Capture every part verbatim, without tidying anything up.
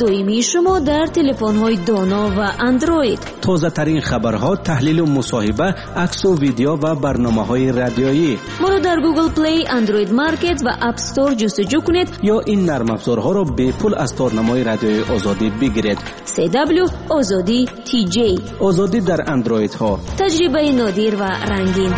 دویمی شما در تلفن‌های دانا و اندروید. تازه ترین خبرها، تحلیل و مصاحبه، عکس و ویدیو و برنامه‌های رادیویی. ما را در گوگل پلی، اندروید مارکت و اپ استور جستجو کنید یا این نرم افزارها را به پول از تارنمای رادیوی آزادی بگیرید. سی دبلیو آزادی تی جی. آزادی در اندروید ها. تجربه نادر و رنگین.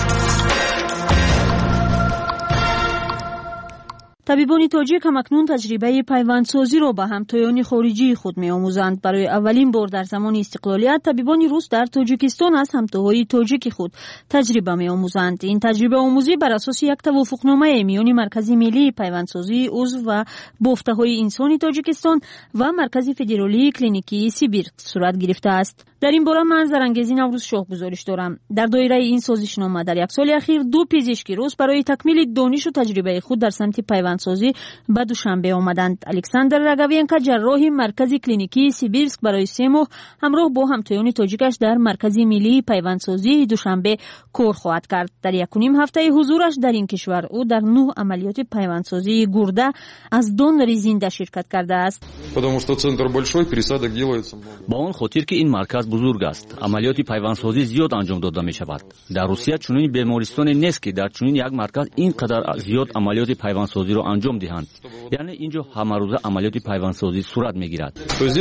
طبیبان تاجیک هم اکنون تجربه پیوندسازی را به همتایان خارجی خود می آموزند. برای اولین بار در زمان استقلالیت طبیبان روس در تاجیکستان از همتاهای تاجیک خود تجربه می آموزند. این تجربه آموزی بر اساس یک توافقنامه میان مرکز ملی پیوندسازی عضو و بافته‌های انسانی تاجیکستان و مرکز فدرالی کلینیکی سیبیر صورت گرفته است. در این باره من زرنگزی نوروز شاه گزارش دارم. در دایره این سازشنامه در یک سال اخیر دو پزشک روس برای تکمیل دانش و تجربه خود در سمت پیوندسازی به دوشنبه آمدند. الکساندر راگاوینکا جراح مرکز کلینیکی سیبیرسک برای سه ماه همراه با همتایان تاجیکش در مرکز ملی پیوندسازی دوشنبه کار خواهد کرد. در یک و نیم هفته حضورش در این کشور او در نه عملیات پیوندسازی گرده از دونر زنده شرکت کرده است. با آن خاطر که این مرکز بزرگ است، عملیات پیوندسازی زیاد انجام داده می شود. در روسیه چنین بیمارستان نیست که در چنین یک مرکز اینقدر زیاد عملیات پیوندسازی را انجام دهند. یعنی اینجا همه روزه عملیات پیوندسازی صورت می گیرد.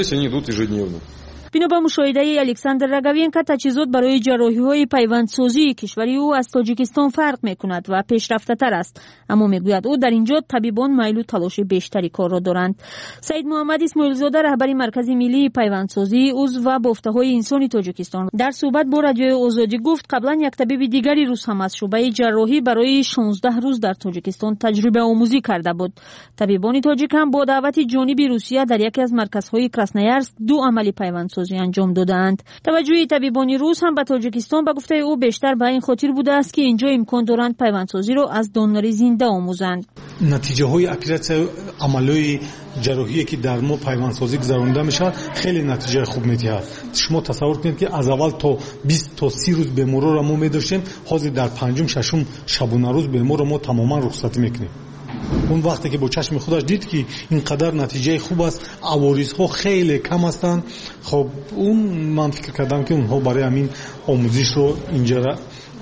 بنا به مشاهده الکساندر راگاوینکا تجهیزات برای جراحی‌های پیوندسازی کشوری او از تاجیکستان فرق می‌کند و پیشرفته‌تر است، اما میگوید او در اینجا طبیبان میل و تلاش بیشتری کار را دارند. سید محمد اسماعیل زاده رهبر مرکز ملی پیوندسازی عضو و بافته‌های انسانی تاجیکستان در صحبت با رادیو آزادی گفت قبلا یک طبیب دیگری روس هم از شعبه جراحی برای شانزده روز در تاجیکستان تجربه آموزی کرده بود. طبیبان تاجیک هم با دعوت جانبی روسیه در یکی از مرکزهای کراسنویارسک دو عملی پیوندسازی انجام دادند. توجه طبیبان روس هم به تاجیکستان به گفته او بیشتر به این خاطر بوده است که اینجا امکان دارند پیوندسازی را از دونر زنده آموزند. نتیجه های اپراسیون عملیات جراحی که در ما پیوندسازی گذرانده میشه خیلی نتیجه خوب میدهد. شما تصور کنید که از اول تا بیست تا سی روز بیمار را ما می‌داشتیم، حاضر در پنجم ششم شبانه روز بیمار را ما تماما رخصتی میکنیم. اون وقتی که با چشم خودش دید که اینقدر نتیجه خوب است، عوارض ها خیلی کم هستند، خب اون من فکر کردم که اونها برای همین آموزش رو اینجا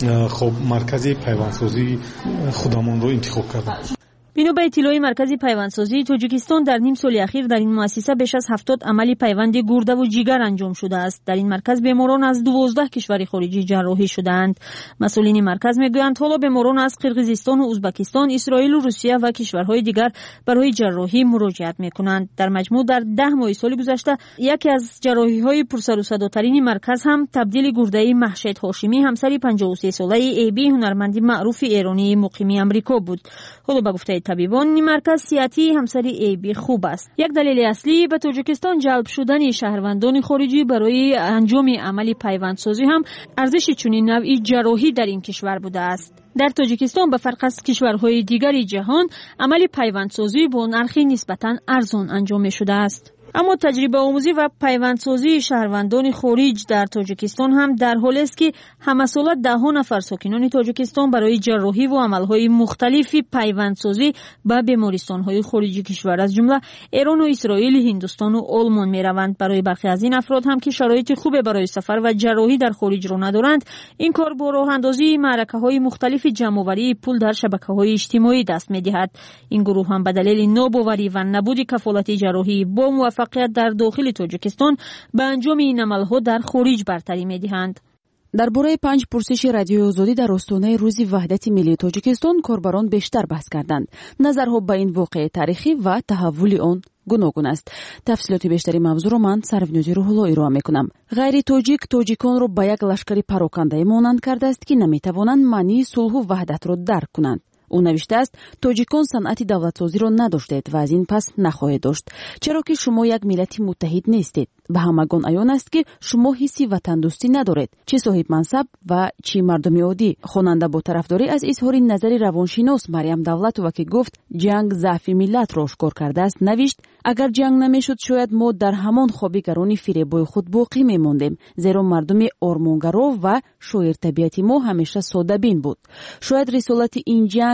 خب مرکز پیوندسازی خودمان رو انتخاب کردن. بنا به اطلاع مرکز پیوندسازی تاجیکستان در نیم سال اخیر در این مؤسسه بیش از هفتاد عملی پیوند گرده و جگر انجام شده است. در این مرکز بیماران از دوازده کشور خارجی جراحی شدند. مسئولین مرکز میگویند حالا بیماران از قرقیزستان و ازبکستان، اسرائیل و روسیه و کشورهای دیگر برای جراحی مراجعت میکنند. در مجموع در ده ماه سال گذشته یکی از جراحی‌های پرسر و صداترین مرکز هم تبدیل گرده مهشید هاشمی همسر پنجاه و سه ساله ای بی هنرمند معروف ایرانی مقیم آمریکا بود. حالا به گفته طبیبان این مرکز صحتی همسر ای بی خوب است. یک دلیل اصلی به تاجیکستان جلب شدن شهروندان خارجی برای انجام عمل پیوندسازی هم ارزش چنین نوعی جراحی در این کشور بوده است. در تاجیکستان به فرق از کشورهای دیگر جهان عمل پیوندسازی با نرخی نسبتاً ارزان انجام شده است. اما تجربه آموزی و پیوندسازی شهروندان خارج در تاجیکستان هم در حالی است که همساله ده ها نفر ساکنان تاجیکستان برای جراحی و عملهای مختلفی پیوندسازی به بیمارستان‌های خارجی کشور از جمله ایران و اسرائیل، هندوستان و آلمان می‌روند. برای برخی از این افراد هم که شرایط خوب برای سفر و جراحی در خارج را ندارند، این کار با راه‌اندازی معرکه‌های مختلف جمع‌آوری پول در شبکه‌های اجتماعی دست می‌دهد. این گروه هم به دلیل ناباوری و نبود کفالت جراحی با موفقیت در داخل تاجیکستان به انجام این عملها در خارج برتری می‌دهند. درباره پنج پرسش رادیو آزادی در آستانه روز وحدت ملی تاجیکستان کاربران بیشتر بحث کردند. نظرها به این واقعه تاریخی و تحول آن گوناگون است. تفصیلات بیشتری موضوع را من سرونیازی روح‌الله ارائه می‌کنم. غیر تاجیک تاجیکان را به یک لشکری پراکنده مانند کرده است که نمی‌توانند معنی صلح و وحدت را درک کنند. او نوشته است تاجیکان صنعت دولتسازی را نداشتید و از این پس نخواهید داشت، چرا که شما یک ملت متحد نیستید. به همگان عیان است که شما حسی وطن دوستی ندارید، چه صاحب منصب و چه مردم عادی. خواننده با طرفداری از اظهار نظر روانشناس مریم دولتووا که گفت جنگ ضعف ملت را آشکار کرده است، نوشت اگر جنگ نمیشد شاید ما در همان خوابگرانی فریبای خود باقی میماندیم، زیرا مردم آرمانگرا و شاعر طبیعتی ما همیشه ساده بین بود. شاید رسالت این جنگ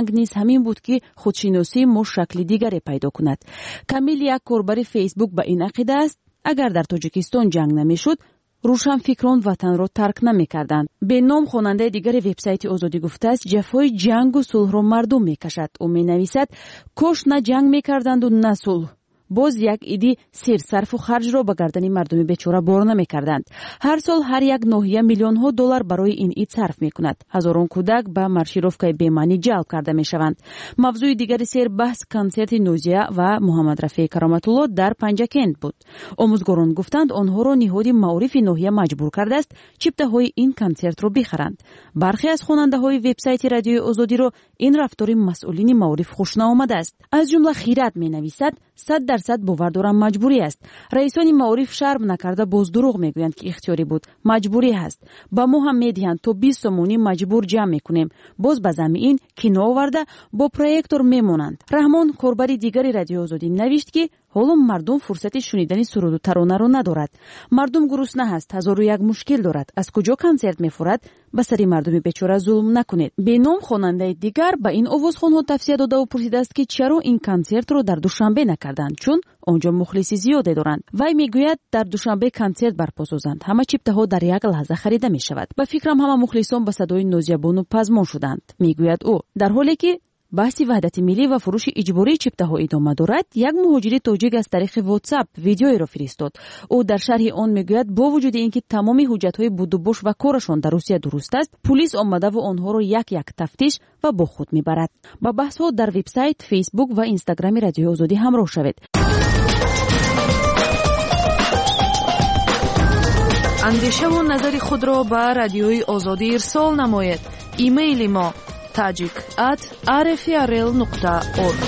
جنگ نیز همین بود که خودشیناسی ما شکل دیگری پیدا کند. کمیل یک کاربر فیسبوک به این عقیده است اگر در تاجیکستان جنگ نمیشد روشن فکران وطن را ترک نمی‌کردند. به نام خواننده دیگر وبسایت آزادی گفته است جفای جنگ و صلح را مردم می‌کشد و می‌نویسد کاش نه جنگ می‌کردند و نه صلح. باز یک ایدی سیر صرف و خرج را به گردن مردم بیچاره بار نمی‌کردند. هر سال هر یک ناحیه میلیون ها دلار برای این اید صرف می‌کند. هزاران کودک به مارشیروفکای بیمانی جلب کرده می‌شوند. موضوع دیگر سیر بحث کنسرت نوزیا و محمد رفیع کرامت الله در پنجکند بود. آموزگاران گفتند آنها را نهاد معارف ناحیه مجبور کرده است چیپته‌های این کنسرت را بخرند. برخی از خواننده‌های وبسایت رادیوی آزادی را این رفتار مسئولین معارف خوش ناآمده است. از جمله خیرات می‌نویسد صد درصد باور دارم مجبوری است. رئیسان معارف شرم نکرده باز دروغ میگویند که اختیاری بود. مجبوری هست. با ما هم میدهند تو بیست سومونی مجبور جمع میکنیم. باز به زمین کینو آورده با پروژکتور میمونند. رحمان کاربر دیگری رادیو آزادی نوشت که حالا مردم فرصت شنیدن سرود و ترانه را ندارد. مردم گرسنه هست، هزار و یک مشکل دارد. از کجا کنسرت میفورد؟ به سری مردم بیچاره ظلم نکنید. به نام خواننده دیگر به این آوازخوان‌ها توصیه داده و پرسیده است که چرا این کنسرت را در دوشنبه نکردند، چون آنجا مخلصی زیادی دارند. وی میگوید در دوشنبه کنسرت برپا سازند. همه چیپته‌ها در یک لحظه خریده میشود. به فکرم همه مخلصان به صدای نازیابان و پزمان شدند. میگوید او در حالی که بحث وحدت ملی و فروش اجباری چیپته‌ها ادامه دارد، یک مهاجر تاجیک از طریق واتساپ ویدیویی را فرستاد. او در شرح آن میگوید با وجود اینکه تمام حجت‌های بود و باش و کارشان در روسیه درست است، پلیس آمده و آنها را یک یک تفتیش و با خود میبرد. با بحث‌ها در وبسایت، فیسبوک و اینستاگرام رادیو آزادی همراه شوید. اندیشه و نظر خود را به رادیوی آزادی ارسال نماید. ایمیل ما tajik at r f r l nokta org.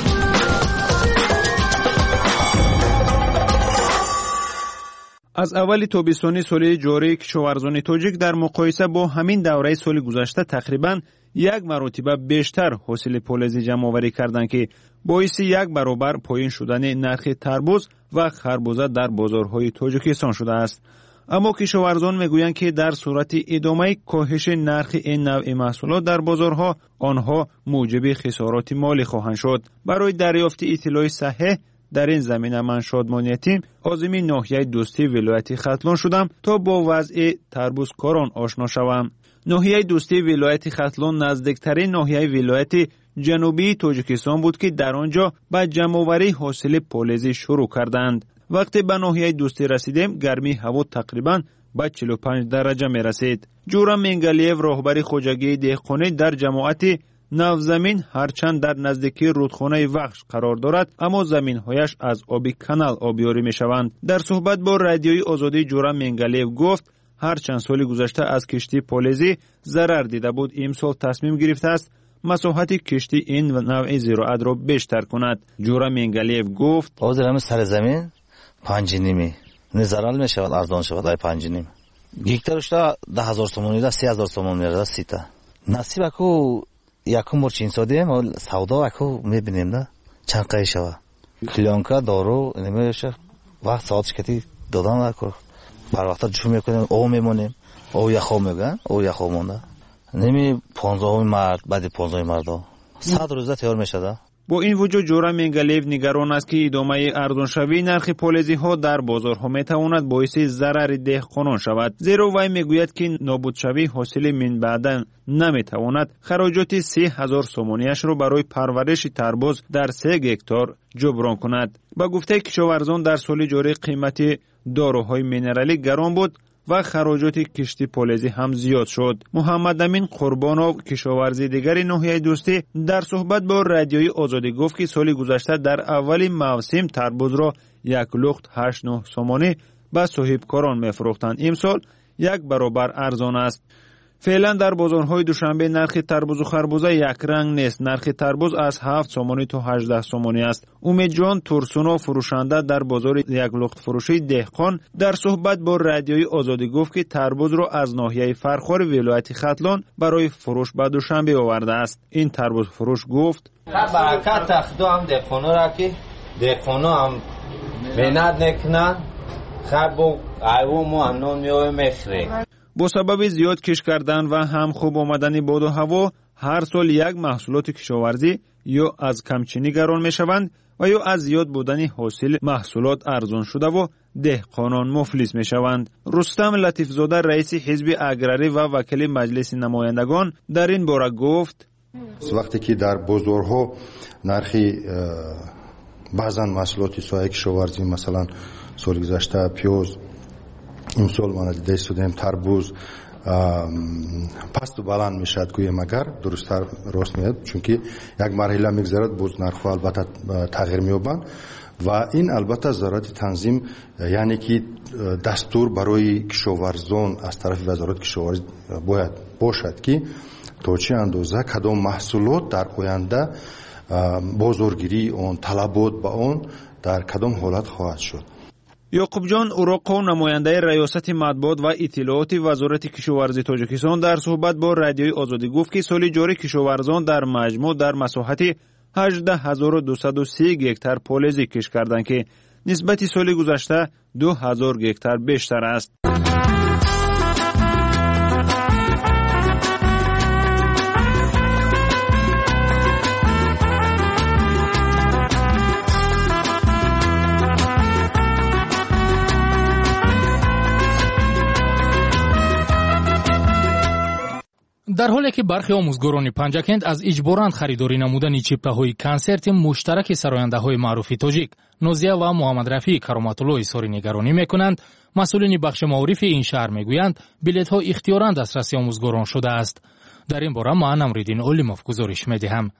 از اول تابستان سال جاری کشاورزان تاجیک در مقایسه با همین دوره سال گذشته تقریباً یک مرتبه بیشتر حاصل پولزی جمع آوری کردند که باعث یک برابر پایین شدن نرخ تربوز و خربوزه در بازارهای تاجیکستان شده است. اما کشاورزان میگویند که در صورت ادامه کاهش نرخ این نوع محصولات در بازارها آنها موجب خسارات مالی خواهند شد. برای دریافت اطلاع صحیح در این زمینه من شادمان یتیم عازم ناحیه دوستی ولایت ختلان شدم تا با وضع تربوز کاران آشنا شوم. ناحیه دوستی ولایت ختلان نزدیکترین ناحیه ولایت جنوبی تاجیکستان بود که در آنجا به جمع‌آوری حاصل پولزی شروع کردند. وقتی به ناحیه دوستی رسیدیم گرمی هوا تقریباً به چهل و پنج درجه می رسید. جورم منگلیف راهبر خواجگی دهقانی در جماعت نوزمین هرچند در نزدیکی رودخانه وخش قرار دارد اما زمینهایش از آب کانال آبیاری می شوند. در صحبت با رادیوی آزادی جورم منگلیف گفت هرچند سال گذشته از کشتی پولزی ضرر دیده بود امسال تصمیم گرفته است مساحت کشتی این نوع زراعت را بیشتر کند. جورم منگلیف گفت حاضر سر زمین پنج نیمی نزرال می شود ارزان شود ای پنج نیم گیکترش دا ده هزار تومانی دا سی هزار تومان میرده سی تا نصیب اکو یکم بار چین سادیم و سودا اکو میبینیم دا چند قای شود کلانکا دارو نمیشه وقت ساعتش کتی دادن اکو بر وقتا جو میکنیم او میمونیم او یخو میگن او یخو مونده نمی پانزده مرد بعد پانزده مرد صد روزه تیار میشه. با این وجود جورم منگلیف نگران است که ادامه ارزانشوی نرخ پولزی ها در بازارها میتواند باعث ضرر دهقانان شود. زیرا وی میگوید که نابودشوی حاصل من بعدا نمیتواند خراجات سه هزار سومانیش را برای پرورش تربوز در سه هکتار جبران کند. با گفته کشاورزان در سال جاری قیمت داروهای مینرالی گران بود و خراجات کشتی پولزی هم زیاد شد. محمد امین قربانov کشاورزی دیگر ناحیه دوستی در صحبت با رادیوی آزادی گفت که سال گذشته در اول موسم تربوز را یک لخت هشت نه سومانی به صاحبکاران میفروختند. امسال یک برابر ارزان است. فعلا در بازارهای دوشنبه نرخ تربوز و خربوزه یک رنگ نیست. نرخ تربوز از هفت سومانی تا هجده سومانی است. امید جان تورسونو فروشنده در بازار یک لخت فروشی دهقان در صحبت با رادیوی آزادی گفت که تربوز را از ناحیه فرخار ولایت ختلان برای فروش به دوشنبه آورده است. این تربوز فروش گفت برکت تخدو هم دهقانا را که دهقانا هم مهنت نکنن خب و ایوم و امنان میوه میخره. با سبب زیاد کش کردن و هم خوب آمدن باد و هوا هر سال یک محصولات کشاورزی یا از کمچینی گران می شوند و یا از زیاد بودن حاصل محصولات ارزان شده و دهقانان مفلس می شوند. رستم لطیفزاده رئیس حزب اگراری و وکیل مجلس نمایندگان در این باره گفت: وقتی که در بازارها نرخی بعضا محصولات سایه کشاورزی مثلا سال گذشته پیاز، امسال ما دیده شدیم تربوز پست و بلند میشد گویم اگر درستتر راست میاد، چون که یک مرحله میگذرد باز نرخ البته تغییر مییابند و این البته ضرورت تنظیم، یعنی که دستور برای کشاورزان از طرف وزارت کشاورزی باید باشد که تا چه اندازه کدام محصولات در آینده بازارگیری اون طلبات با اون در کدام حالت خواهد شد. یعقوب جان اوراقو نماینده ریاست مطبوعات و اطلاعات وزارت کشاورزی تاجیکستان در صحبت با رادیوی آزادی گفت که سال جاری کشاورزان در مجموع در مساحت هجده هزار و دویست و سی گکتار پالزی کش کردند که نسبت سال گذشته دو هزار گکتار بیشتر است. در حالی که برخی آموزگاران پنجکند از اجباراً خریداری نمودن چپته‌های کنسرت مشترک سراینده‌های معروف تاجیک نوزیا و محمد رفیع کرامت‌الله اظهار نگرانی می‌کنند، مسئولین بخش معارف این شهر می‌گویند بلیط‌ها اختیاراً دسترسی آموزگاران شده است. در این باره من امرالدین اولیموف گزارش می‌دهم.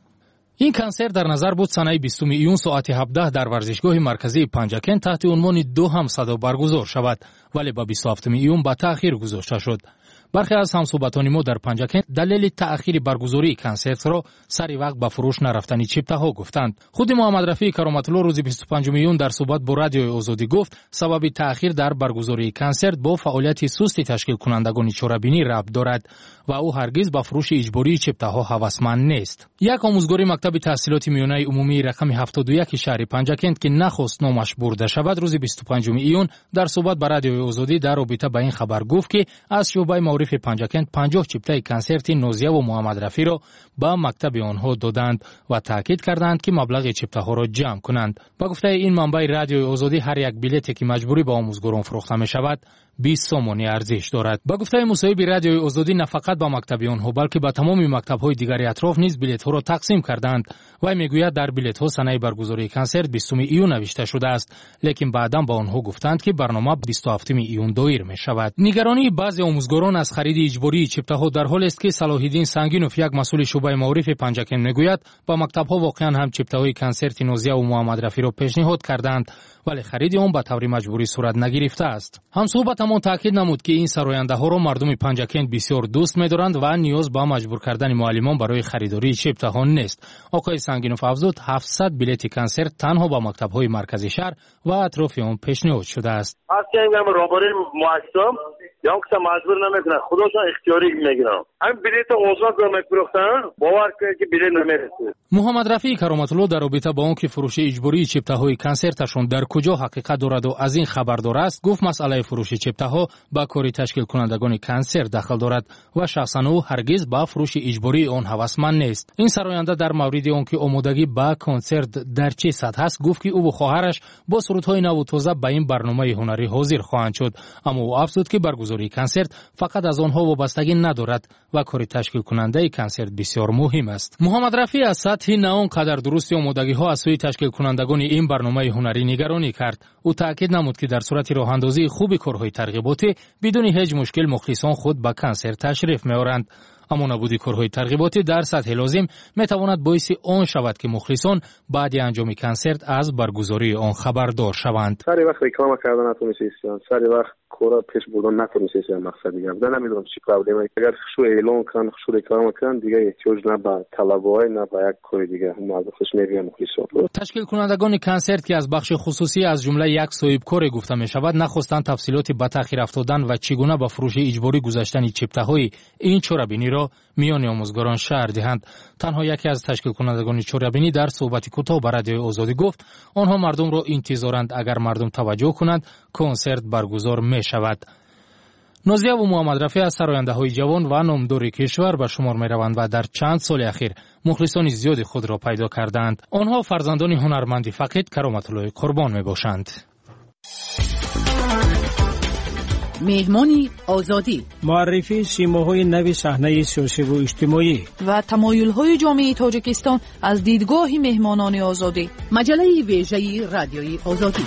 این کنسرت در نظر بود سنه بیستم ایون ساعت هفده در ورزشگاه مرکزی پنجکند تحت عنوان دو هم صدا برگزار شود، ولی با بیست و هفتم ایون به تأخیر گذاشته شد. برخی از همصحبتان ما در پنجکند دلیل تأخیر برگزاری کنسرت را سری وقت به فروش نرفتن چپته‌ها گفتند. خود محمد رفیع کرامت‌الله روز بیست و پنجم ایون در صحبت با رادیوی آزادی گفت سبب تأخیر در برگزاری کنسرت با فعالیت سستی تشکیل کنندگان چاره‌بینی ربط دارد و او هرگز به فروش اجباری چپته‌ها هوسمند نیست. یک آموزگار مکتب تحصیلات میانه عمومی رقم هفتاد و یک شهر پنجکند که نخواست نامش برده شود روز بیست و پنجم ایون در صحبت با رادیوی آزادی در رابطه با این خبر گفت که از شعبه معارف پنجکند پنجاه چپته کنسرت نوزیا و محمد رفیع را به مکتب آنها دادند و تاکید کردند که مبلغ چپته‌ها را جمع کنند. با گفته این منبع رادیوی آزادی هر یک بلیطی که مجبوری به آموزگاران فروخته می شود بیست سومانی ارزش دارد. با گفته مصاحب رادیوی آزادی نه فقط با مکتب آنها بلکه به تمام مکتب‌های دیگر اطراف نیز بلیط‌ها را تقسیم کردند. و میگوید در بلیط‌ها سنه برگزاری کنسرت بیستم ایون نوشته شده است، لیکن بعداً با آنها گفتند که برنامه بیست و هفتم ایون دایر می شود. نگرانی بعضی آموزگاران از خرید اجباری چپته‌ها در حالی است که صلاح‌الدین سنگینوف یک مسئول شعبه معارف پنجکند میگوید با مکتب‌ها واقعاً هم چپته‌های کنسرت نوزیا و محمد رفیع را پیشنهاد کردند، ولی خرید آن به طور مجبوری صورت نگرفته است. هم صحبتمان تاکید نمود که این سراینده‌ها را مردم پنجکند بسیار دوست می‌دارند و نیاز به مجبور کردن معلمان برای خریداری چپته‌ها نیست. آقای سنگینوف افزود هفتصد بلیط کنسرت تنها با مکتب‌های مرکزی شهر و اطراف آن پیشنهاد شده است. اصلا میگم رابطه مؤسسم یا که مجبور نمیکنه خودشون اختیاری میگیرن. همین بلیط آزاد رو میفروختن باور کنید که بلیط نمیرسه. محمد رفیع کرامت‌الله در رابطه با آن که فروش اجباری چپته‌های کنسرتشون در کجا حقیقت دارد و از این خبردار است گفت مسئله فروش چپته‌ها با کاری تشکیل کنندگان کنسرت دخل دارد و شخصاً او هرگز با فروش اجباری آن هوسمند نیست. این سراینده در مورد آن که آمادگی با کنسرت در چه سطح است گفت که او و خواهرش با سرودهای نو و تازه به این برنامه هنری حاضر خواهند شد، اما او افزود که برگزاری کنسرت فقط از آنها وابستگی ندارد و کار تشکیل کننده کنسرت بسیار مهم است. محمد رفیع از سطح نه آنقدر درست آمادگی ها از سوی تشکیل کنندگان این برنامه هنری نگرانی کرد. او تاکید نمود که در صورت راه اندازی خوب کارهای ترغیباتی بدون هیچ مشکل مخلصان خود به کنسرت تشریف می‌آورند، اما نبودی کارهای ترغیباتی در سطح لازم میتواند باعث آن شود که مخلصان بعد انجام کنسرت از برگزاری آن خبردار شوند. سری وقت ریکلام کردن نتونستن، سری وقت کورا پیش بردن نتونستن، مقصد میگم من نمیدونم چی پرابلم است. اگر شو اعلان کن شو ریکلام کن دیگه احتیاج نه به طلبای نه به یک کار دیگه موظف خوش میگم مخلصان. تشکیل کنندگان کنسرت که از بخش خصوصی از جمله یک صاحب کار گفته می شود نخواستند تفصیلات به تأخیر افتادن و چگونه با فروش اجباری گذاشتن چپته‌های این چرابینی را میان آموزگاران شهر دهند. تنها یکی از تشکیل کنندگان چرابینی در صحبت کوتاه با رادیوی آزادی گفت آنها مردم را انتظارند اگر مردم توجه کنند کنسرت برگزار می شود. нозия ва муҳаммадрафӣ аз сарояндаҳои ҷавон ва номдори кишвар ба шумор мераванд ва дар чанд соли ахир мухлисони зиёди худро пайдо карданд. онҳо фарзандони ҳунарманди фақид Кароматуллои Қурбон мебошанд. меҳмони озодӣ, муаррифии симоҳои нави саҳнаи сиёсиву иҷтимоӣ ва тамоюлҳои ҷомеаи Тоҷикистон аз дидгоҳи меҳмонони озодӣ. маҷалаи вежаи радиои озодӣ.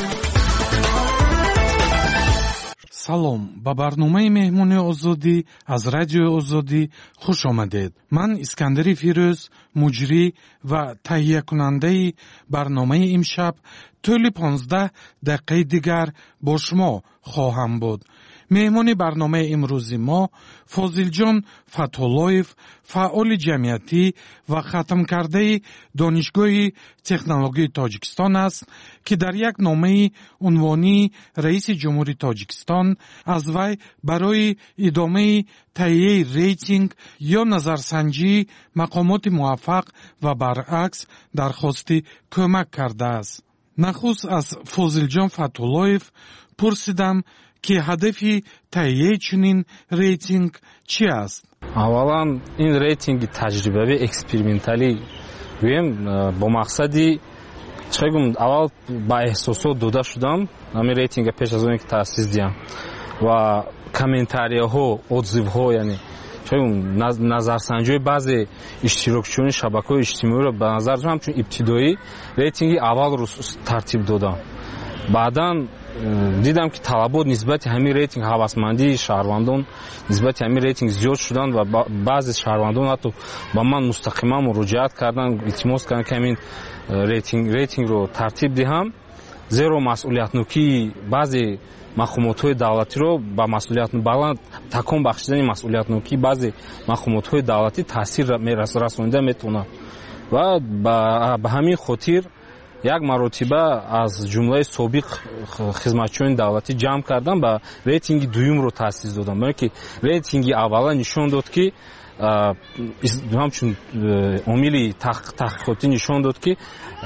салом, ба барномаи меҳмони озодӣ аз радиои озодӣ хуш омадед. ман Искандари Фирӯз, муҷрӣ ва таҳиякунандаи барномаи имшаб тӯли понздаҳ дақиқаи дигар бо шумо хоҳам буд. меҳмони барномаи имрӯзи мо Фозилҷон Фатҳуллоев, фаъоли ҷамъиятӣ ва хатмкардаи Донишгоҳи технологияи Тоҷикистон аст, ки дар як номаи унвонии раиси ҷумҳури Тоҷикистон аз вай барои идомаи таҳияи рейтинг ё назарсанҷии мақомоти муваффақ ва баръакс дархости кӯмак кардааст. нахуст аз Фозилҷон Фатҳуллоев пурсидам ки ҳадафи таҳияи чунин рейтинг чӣ аст? аввалан ин рейтинги таҷрибавӣ эксперименталӣ гӯем бо мақсади чӣ гум аввал ба эҳсосот дода шудам ҳамин рейтинга пеш аз оне ки таъсис диҳам ва комментарияҳо отзивҳо яъне назарсанҷиҳои баъзе иштирокчиёни шабакаҳои иҷтимоиро ба назар ҳамчун ибтидоӣ рейтинги аввалро тартиб додам. баъдан дидам ки талабот нисбати ҳамин рейтинг ҳавасмандии шаҳрвандон нисбати ҳамин рейтинг зиёд шуданд ва баъзе шаҳрвандон ҳатто ба ман мустақиман муроҷиат карданд, илтимос карданд ки ҳамин рейтинг рейтингро тартиб диҳам, зеро масъулиятнокии баъзе мақомотҳои давлатиро ба масъулият баланд такон бахшидани масъулиятнокии баъзе мақомотҳои давлатӣ таъсир расонида метавонад ва ба ҳамин хотир як маротиба аз ҷумлаи собиқ хизматчиёни давлатӣ ҷамъ кардам ба рейтинги дуюмро таъсис додам. барои ки рейтинги аввала нишон дод ки ҳамчун омили таҳқиқотӣ нишон дод ки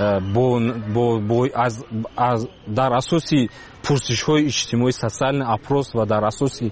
дар асоси пурсишҳои иҷтимоӣ социальный опрос ва дар асоси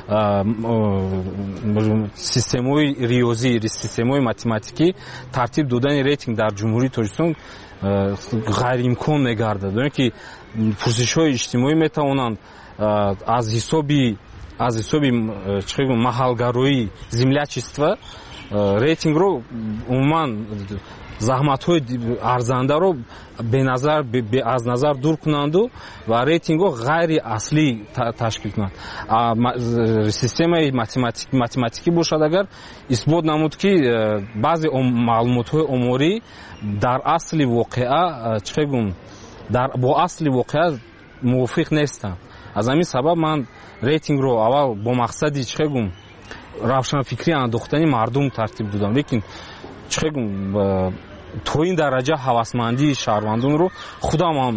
системаҳои риёзӣ системаҳои математикӣ тартиб додани рейтинг дар ҷумҳурии Тоҷикистон ғайриимкон мегардад. барои ки пурсишҳои иҷтимоӣ метавонанд аз ҳисоби аз ҳисоби маҳалгароӣ землячества рейтингро умуман заҳматҳои арзандаро беназар аз назар дур кунанду ва рейтингро ғайри аслӣ ташкил кунанд. системаи математикӣ бошад агар исбот намуд ки баъзе маълумотҳои оморӣ дар асли воқеа чӣ гум бо асли воқеа мувофиқ нестанд. аз ҳамин сабаб ман рейтингро аввал бо мақсади чӣ гум равшанфикрӣ андохтани мардум тартиб додам, лекин чӣ гум то ин дараҷа ҳавасмандии шаҳрвандонро худам ҳам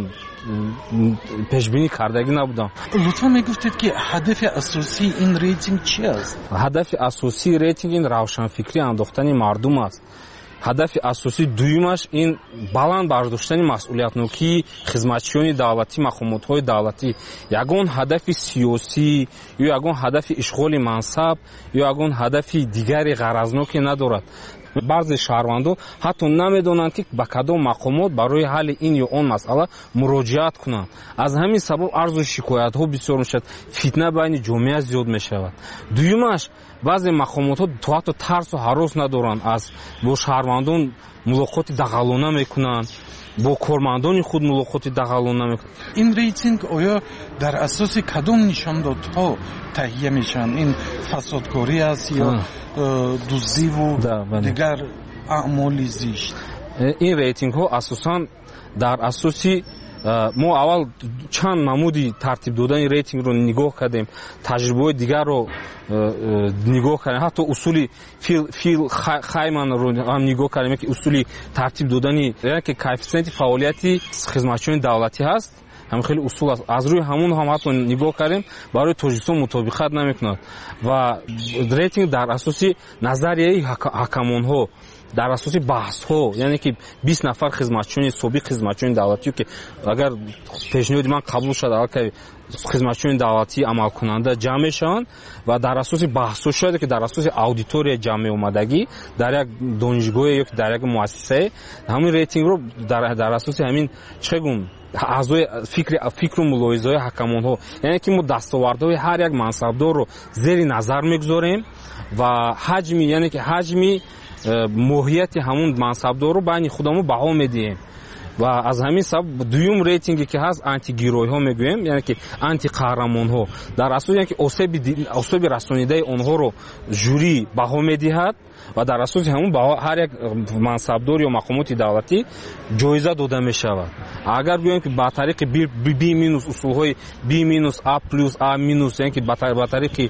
пешбинӣ кардагӣ набудам. лутфан мегуфтед ки ҳадафи асосии ин рейтинг чӣ аст? ҳадафи асосии рейтинг ин равшанфикрӣ андохтани мардум аст. ҳадафи асосии дуюмаш ин баланд бардоштани масъулиятнокии хизматчиёни давлатӣ, мақомотҳои давлатӣ. ягон ҳадафи сиёсӣ ё ягон ҳадафи ишғоли мансаб ё ягон ҳадафи дигари ғаразноке надорад. баъзе шаҳрвандон ҳатто намедонанд ки ба кадом мақомот барои ҳалли ин ё он масъала муроҷиат кунанд. аз ҳамин сабаб арзу шикоятҳо бисёр мешавад, фитна байни ҷомеа зиёд мешавад. дуюмаш баъзе мақомотҳо то ҳатто тарсу ҳарос надоранд, аз бо шаҳрвандон мулоқоти дағалона мекунанд, бо кормандони худ мулоқоти дағалона мекунанд. ин рейтинг оё дар асоси кадом нишондодҳо таҳия мешаванд? ин фасодкорӣ аст ё дуздиву дигар аъмоли зишт? ин рейтингҳо асосан дар асоси мо аввал чанд намуди тартиб додани рейтингро нигоҳ кардем, таҷрибаҳои дигарро нигоҳ кардем, ҳатто усули фил хайманро ҳам нигоҳ кардем ки усули тартиб додани яке коэффициенти фаъолияти хизматчиёни давлатӣ ҳаст. ҳамин хеле усул аст. аз рӯи ҳамон ҳам ҳатто нигоҳ кардем, барои Тоҷикистон мутобиқат намекунад ва рейтинг дар асоси назарияи ҳакамонҳо, дар асоси баҳсҳо, яъне ки бист нафар хизматчиёни собиқ хизматчиёни давлатиё ки агар пешниҳоди ман қабул шуда аллакай хизматчиёни давлатӣ амалкунанда ҷамъ мешаванд ва дар асоси баҳсҳо шояде ки дар асоси аудитория ҷамъ меомадагӣ дар як донишгоҳе ё ки дар як муассисае ҳамин рейтингро дар асоси ҳамин чӣ гум аъзои фикри фикру мулоҳизаҳои ҳакамонҳо, яъне ки мо дастовардҳои ҳар як мансабдорро зери назар мегузорем ва ҳаҷми яъне ки ҳаҷми моҳияти ҳамун мансабдорро байни худамо баҳо медиҳем. ва аз ҳамин сабаб дуюм рейтинге ки ҳаст антигиройҳо мегӯем, яъне ки антиқаҳрамонҳо, дар асоси яъне ки осеби осеби расонидаи онҳоро жюри баҳо медиҳад ва дар асоси ҳамун баҳо ҳар як мансабдор ё мақомоти давлатӣ ҷоиза дода мешавад. агар гӯем ки ба тариқи би минус усулҳои би минус а плюс а минус, яъне ки ба тариқи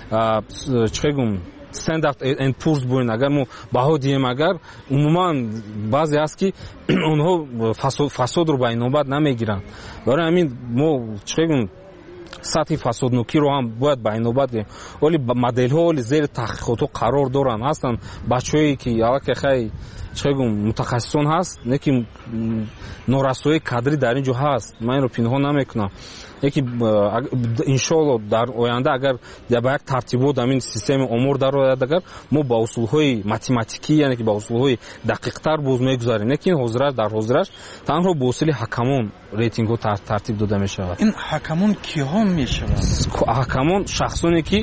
чӣ гум Standard and Poor's бӯен агар мо баҳо диҳем, агар умуман баъзе ҳаст ки онҳо фасодро ба инобат намегиранд. барои ҳамин мо чӣ гум сатҳи фасоднокиро ҳам бояд ба инобат гирем. оли моделҳо оли зери таҳқиқотҳо қарор доранд. ҳастанд бачаҳое ки аллакай чӣ гум мутахассисон ҳаст, не ки норасоии кадрӣ дар ин ҷо ҳаст. ман инро пинҳон намекунам. яки иншоалло дар оянда агар ба як тартибот ҳамин системаи омор дарояд, агар мо ба усулҳои математикӣ, яъне ки ба усулҳои дақиқтар боз мегузарем, не ки ин ҳозираш дар ҳозираш танҳо бо усули ҳакамон рейтингҳо тартиб дода мешавад. ин ҳакамон киҳо мешаванд? ҳакамон шахсоне ки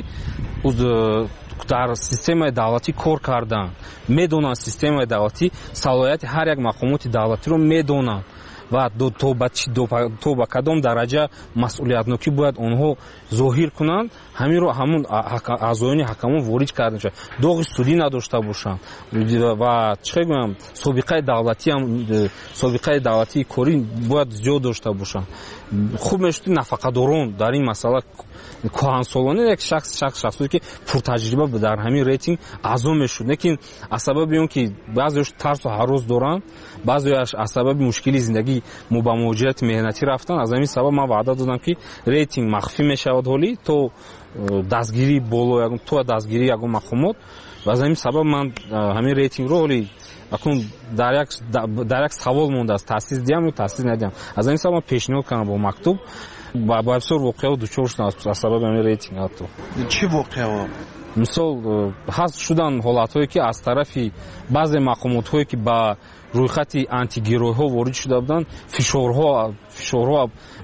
дар системаи давлатӣ кор кардаанд, медонанд системаи давлатӣ салоҳияти ҳар як мақомоти давлатиро медонанд ва то ба кадом дараҷа масъулиятнокӣ бояд онҳо зоҳир кунанд, ҳаминро ҳамун аъзоёни ҳакамон ворид карда мешавад. доғи судӣ надошта бошанд ва чӣ гӯям собиқаи давлатӣ ҳам собиқаи давлатии корӣ бояд зиёд дошта бошанд. хуб мешуд нафақадорон дар ин масъала коҳансолона як шахс шахс шахсое ки пуртаҷриба дар ҳамин рейтинг аъзо мешуд, лекин аз сабаби он ки баъзеаш тарсу ҳарос доранд, баъзеаш аз сабаби мушкили зиндагӣ мо ба муҳоҷирати меҳнатӣ рафтанд. аз ҳамин сабаб ман ваъда додам ки рейтинг махфӣ мешавад ҳолӣ то дастгирии боло то дастгирии ягон мақомот. ва аз ҳамин сабаб ман ҳамин рейтингро ҳолӣ акун дар як дар як савол мондааст, таъсис диҳам ё таъсис надиҳам. аз ҳамин сабаб ман пешниҳод кардам бо мактуб ба бисёр воқеаҳо дучор шудам аз сабаби ҳамин рейтинг. ҳатто чӣ воқеаҳо? мисол ҳаст шудан ҳолатҳое ки аз тарафи баъзе мақомотҳое ки ба рӯйхати антигиройҳо ворид шуда буданд, фишорҳо фишорҳо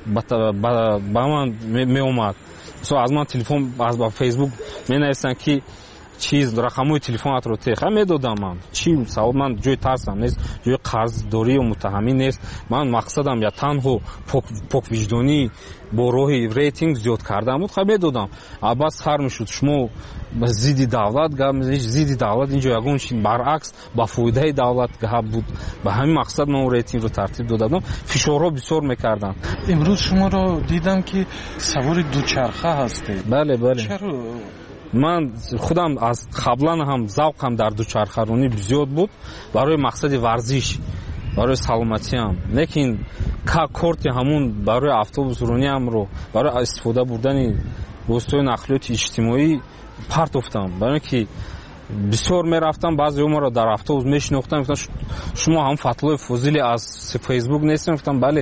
ба ман меомад. мисол аз ман телефон аз ба фейсбук менависанд ки чиз рақамҳои телефонатро тех медодам. ман чи савол ман ҷои тарсам нест, ҷои қарздорӣ ё муттаҳамӣ нест. ман мақсадам я танҳо поквиҷдонӣ бо роҳи рейтинг зиёд кардан буд, хаб медодам. аббас хар мешуд шумо зидди давлат гап мезанед, зидди давлат инҷо ягон чи баръакс ба фоидаи давлат гап буд. ба ҳамин мақсад ман рейтингро тартиб додам. фишорҳо бисёр мекарданд. имрӯз шуморо дидам ки савори дучарха ҳастед. бале бале. чаро? ман худам аз қаблан ҳам завқам дар дучархаронӣ зиёд буд барои мақсади варзиш, барои саломатиам. лекин корти ҳамун барои автобусрониамро барои истифода бурдани воситаҳои нақлиёти иҷтимоӣ партофтам. барои ки бисёр мерафтам, баъзеҳо моро дар автобус мешинохтанд, гуфтанд шумо ҳам фатлои фозили аз фейсбук нестем? гуфтам бале,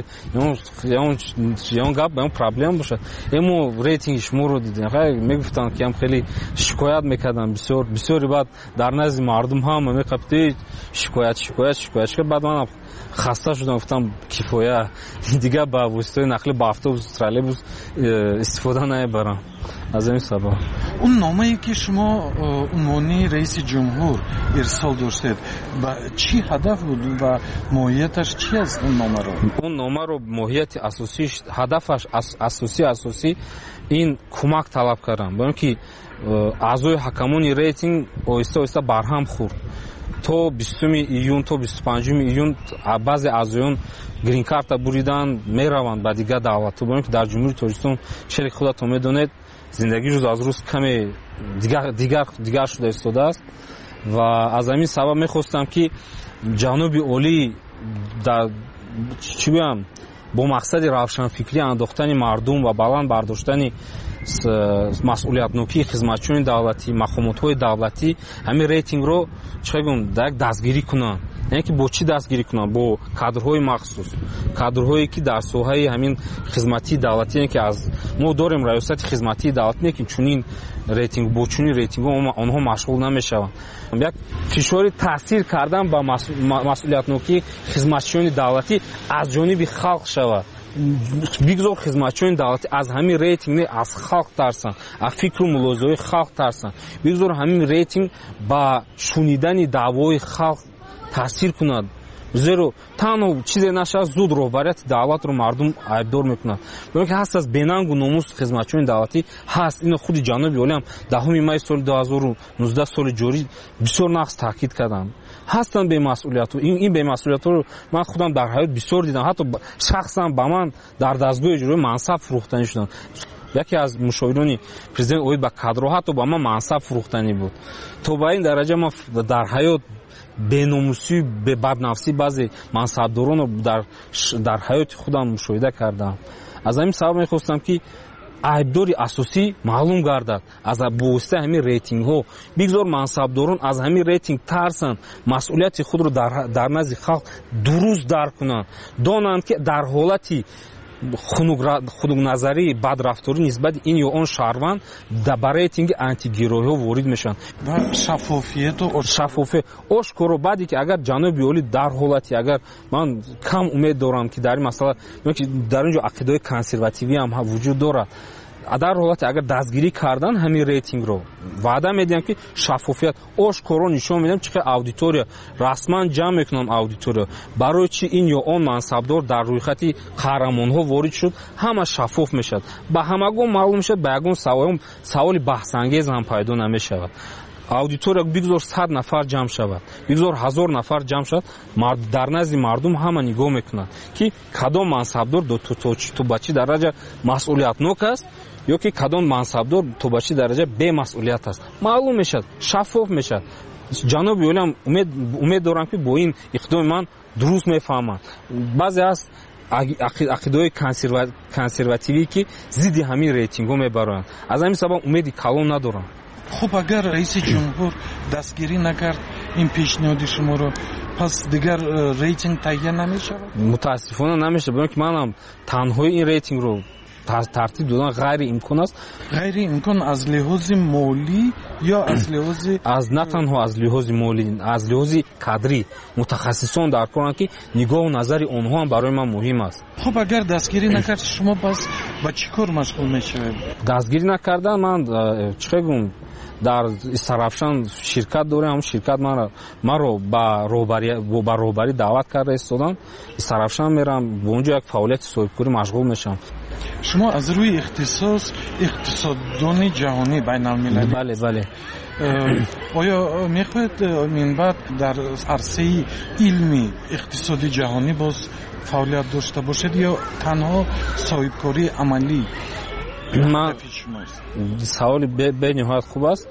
ягон гап ягон проблема бошад, эмо рейтинги шуморо дидем. мегуфтанд ки ҳам хеле шикоят мекардам, бисёр бисёри баъд дар назди мардум ҳам меқабти шикоят шикоят шикоят шикоят. баъд манам хаста шудам, гуфтам кифоя, дигар ба воситаҳои нақлӣ ба автобус троллейбус истифода намебарам. аз ин сабаб اون نامه‌ای که شما عنوانی رئیس جمهور ارسال داشتید با چی هدف بود و ماهیتش چی است اون نامه رو؟ اون نامه رو ماهیت اساسیش هدفش اساسی اساسی این کمک طلب کردن، با اینکه اعضای حکمان ریتینگ آهسته آهسته برهم خورد. تو بیستم ایون تا بیست و پنجم ایون بعضی اعضایان گرین کارت بریدن میروند به دیگر دولت. با اینکه در جمهوری تاجیکستان چه خودتون میدونید زندگی روز از روز کمی دیگر دیگر دیگر شده ایستاده است و از همین سبب میخواستم که جناب عالی در چی بگم با مقصد روشنفکری انداختن مردم و بلند برداشتن مسئولیت‌نوکی خدمتچیان دولتی، مقامات‌های دولتی همین ریتینگ رو چه بگم یک دستگیری کنن یعنی که با چی دستگیری کنن؟ با کادرهای مخصوص، کادرهایی که در ساحه همین خدمتی دولتی، یعنی که از ما داریم ریاست خدمتی دولتی که چنین ریتینگ با چنین ریتینگ آنها مشغول نمیشوند. یک فشاری تاثیر کردن با مسئولیت نوکی خدمتچیان دولتی از جانب خلق شود. بگذار خدمتچیان دولتی از همین ریتینگ از خلق ترسن، از فکر و ملاحظه خلق ترسن. بگذار همین ریتینگ با شنیدن دعوای خلق تاثیر کند. زیرا تنها چیزی نشه زود رهبریت دولت رو مردم عیبدار میکنند. برای که هست از بیننگ و ناموس خدمتچیان دولتی هست. این خود جناب عالی هم دهم مای سال دو هزار و نوزده سال جاری بسیار نقص تاکید کردند. هستن به مسئولیت و این این به مسئولیت رو من خودم در حیات بسیار دیدم. حتی شخصا با من در دستگاه اجرایی منصب فروختنی شدن. یکی از مشاوران پرزیدنت اوید با کادرها حتی با من منصب فروختنی بود. تو با این درجه ما در حیات بیناموسی به بدنفسی بعضی منصبداران رو در در حیات خودم مشاهده کردم. از همین سبب میخواستم که عیبداری اساسی معلوم گردد از بوسته همین ریتینگ ها. بگذار منصبداران از همین ریتینگ ترسن، مسئولیت خود رو در در نزد خلق درست درک کنند، دانند که در حالتی خنک نظری بدرفتاری نسبت این یا آن شهروند در ریتینگ آنتی گروهی ها وارد میشن. و شفافیت و شفافیت آشکارا بعدی که اگر جناب عالی در حالتی اگر من کم امید دارم که در این مسئله در اینجا عقیده کنسرواتیوی هم وجود دارد، در حالت اگر دستگیری کردن همین ریتینگ رو وعده میدم که شفافیت آشکارا نشون میدم چقدر اودیتوریا رسما جمع میکنم اودیتوریا برای چی این یا آن منصبدار در روی خط قهرمان ها وارد شد همه شفاف میشد، به همگان معلوم میشد، به یگان سوال سوال بحث انگیز هم پیدا نمیشود. اودیتوریا بگذار صد نفر جمع شود، بگذار هزار نفر جمع شد، مرد در نزد مردم همه نگاه میکنند که کدام منصبدار دو تو تو تو بچی درجه مسئولیت نوک است یا که کدام منصبدار تو بچی درجه بی مسئولیت است. معلوم میشد، شفاف میشد. جناب عالی هم امید امید دارم که با این اقدام من درست میفهمند. بعضی از عقیده‌های کنسرواتیوی که ضد همین ریتینگ ها میبرند، از همین سبب امیدی کلان ندارم. خب اگر رئیس جمهور دستگیری نکرد این پیشنهاد شما رو، پس دیگر ریتینگ تهیه نمیشه؟ متاسفانه نمیشه، برای که منم تنهایی این ریتینگ رو ترتیب دادن غیر امکان است. غیر امکان از لحاظ مالی یا از لحاظ از نه تنها از لحاظ مالی، از لحاظ کادری متخصصان در کارن که نگاه و نظر آنها هم برای من مهم است. خب اگر دستگیری نکرد شما پس با چی کار مشغول میشوید؟ دستگیری نکردن من چه گم در سرافشان شرکت دارم، همون شرکت من من رو با روبری با روبری دعوت کرده استادم، سرافشان میرم به اونجا یک فعالیت صاحبکاری مشغول میشم. شما از روی اختصاص اقتصاددان جهانی بین المللی، بله بله، آیا میخواید این بعد در عرصه علمی اقتصادی جهانی باز فعالیت داشته باشید یا تنها صاحبکاری عملی؟ من سوال به نهایت خوب است.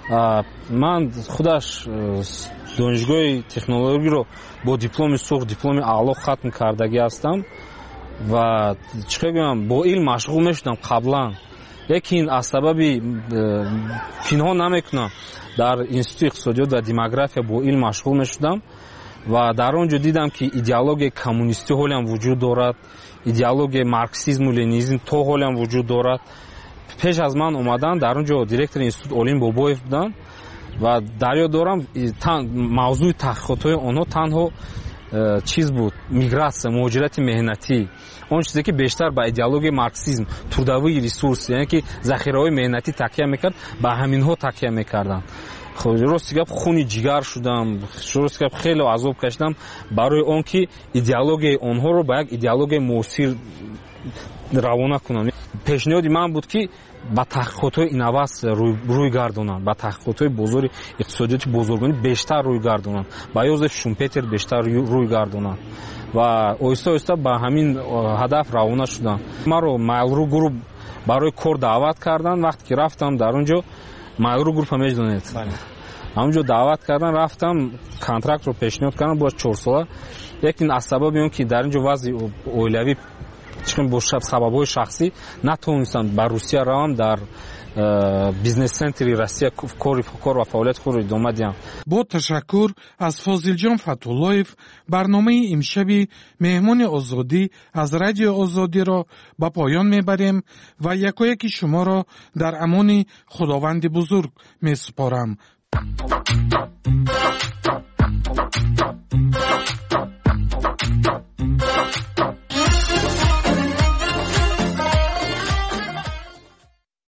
من خودش دانشگاه تکنولوژی رو با دیپلم سرخ، دیپلم اعلی ختم کردگی هستم و چه بگم با علم مشغول میشدم قبلا، لیکن از سبب پنهان نمیکنم در انستیتوت اقتصادیات و دموگرافیا با علم مشغول میشدم و در آنجا دیدم که ایدئولوژی کمونیستی حالی هم وجود دارد، ایدئولوژی مارکسیسم و لنینیسم تو حالی هم وجود دارد. پیش از من اومدن در اونجا دیرکتور انستیتوت علیم بابایف بودن و در یاد دارم موضوع تحقیقات آنها تنها چیز بود، میگراسیون، مهاجرت مهنتی، اون چیزی که بیشتر به ایدئولوژی مارکسیسم، توداوی ریسورس، یعنی که ذخیره‌های مهنتی تکیه میکرد، به همینها تکیه میکردن. خب راست گپ خونی جگر شدم، راست گپ خیلی عذاب کشیدم برای اون که ایدئولوژی آنها رو به یک ایدئولوژی موثر روانه کنم. پیشنهاد من بود که با تحقیقات‌های اینوست روی روی گردونن، با تحقیقات‌های بزرگ اقتصادیات بزرگانی بیشتر روی گردونن، با یوزف شومپتر بیشتر روی گردونن و آیسته آیسته با همین هدف روانه شدم. من رو مایلرو گروپ برای کار دعوت کردن. وقتی که رفتم در اونجا مایلرو گروپ هم میدونید، همونجا دعوت کردن، رفتم کانترکت رو پیشنهاد کردن با چهار ساله، لیکن از سبب اون که در اینجا وضع اولوی чун бо сабабҳои шахсӣ натавонистанд ба русия равам дар бизнес центри россия кори кор ва фаъолияти худро идома диҳам. бо ташаккур аз Фозилҷон Фатуллоев барномаи имшаби меҳмони озодӣ аз радиои озодиро ба поён мебарем ва якояки шуморо дар амони худованди бузург месупорам.